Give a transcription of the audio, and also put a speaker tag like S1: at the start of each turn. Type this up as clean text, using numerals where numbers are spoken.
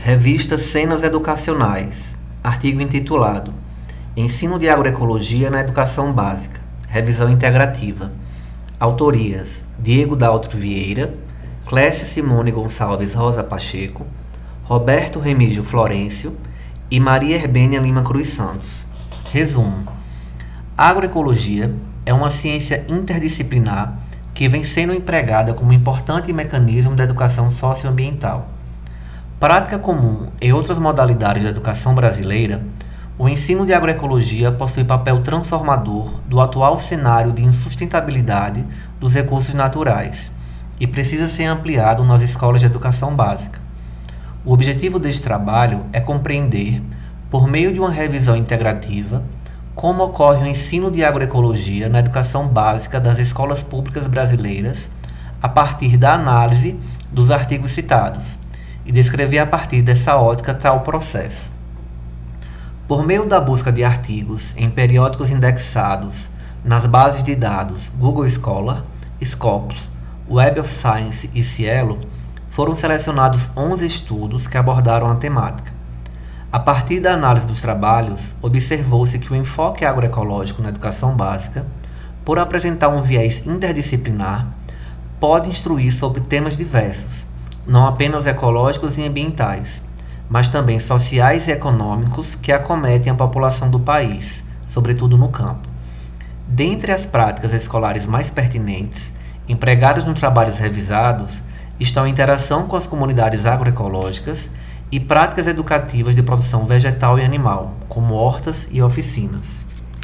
S1: Revista Cenas Educacionais. Artigo intitulado Ensino de Agroecologia na Educação Básica. Revisão integrativa. Autorias: Diego Daltro Vieira, Clécia Simone Gonçalves Rosa Pacheco, Roberto Remígio Florencio e Maria Herbênia Lima Cruz Santos. Resumo: a agroecologia é uma ciência interdisciplinar que vem sendo empregada como importante mecanismo da educação socioambiental. Prática comum em outras modalidades da educação brasileira, o ensino de agroecologia possui papel transformador do atual cenário de insustentabilidade dos recursos naturais e precisa ser ampliado nas escolas de educação básica. O objetivo deste trabalho é compreender, por meio de uma revisão integrativa, como ocorre o ensino de agroecologia na educação básica das escolas públicas brasileiras a partir da análise dos artigos citados e descrever a partir dessa ótica tal processo. Por meio da busca de artigos em periódicos indexados nas bases de dados Google Scholar, Scopus, Web of Science e Cielo, foram selecionados 11 estudos que abordaram a temática. A partir da análise dos trabalhos, observou-se que o enfoque agroecológico na educação básica, por apresentar um viés interdisciplinar, pode instruir sobre temas diversos, não apenas ecológicos e ambientais, mas também sociais e econômicos que acometem a população do país, sobretudo no campo. Dentre as práticas escolares mais pertinentes, empregadas nos trabalhos revisados, estão a interação com as comunidades agroecológicas e práticas educativas de produção vegetal e animal, como hortas e oficinas.